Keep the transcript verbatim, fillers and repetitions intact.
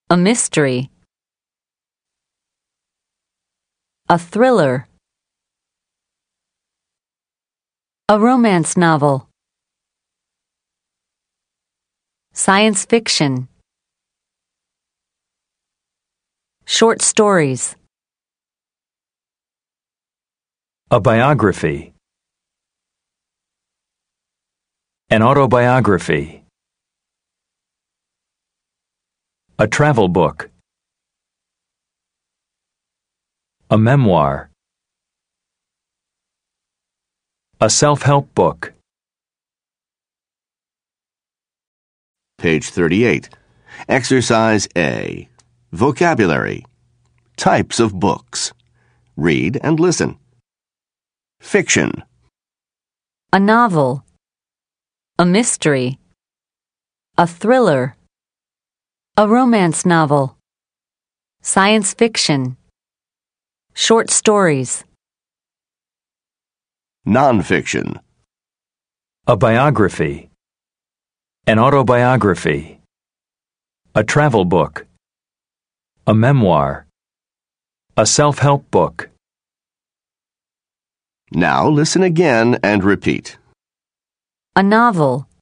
A mystery. A thriller. A romance novel. Science fiction. Short stories. A biography. An autobiography. A travel book. A memoir. A self-help book. Page thirty-eight. Exercise A. Vocabulary. Types of books. Read and listen. Fiction. A novel. A mystery. A thriller. A romance novel. Science fiction. Short stories. Nonfiction. A biography. An autobiography. A travel book. A memoir. A self-help book. Now listen again and repeat. A novel.